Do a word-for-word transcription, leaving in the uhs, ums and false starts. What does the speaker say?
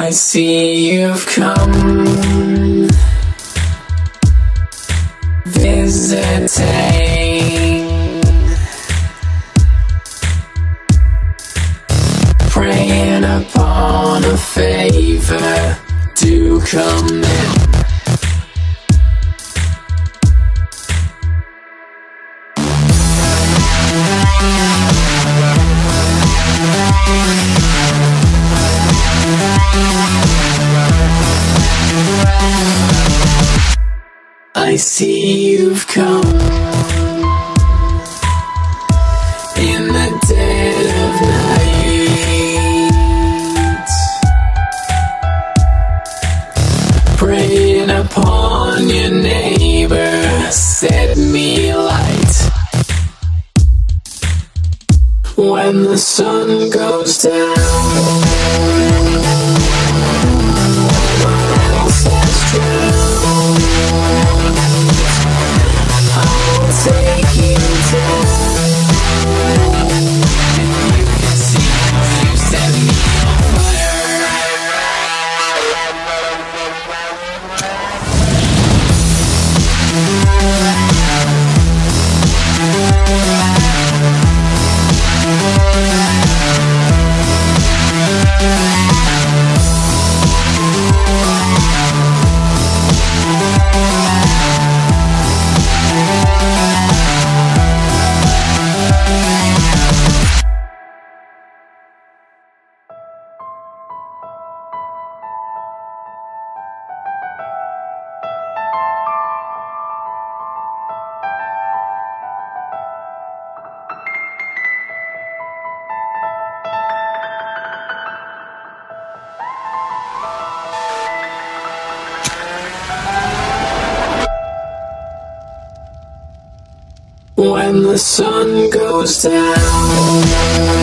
I see you've come visiting, praying upon a favor. Do come in. I see you've come in the dead of night, preying upon your neighbor. Set me light. When the sun goes down, take you down, and you can see you set me on when the sun goes down.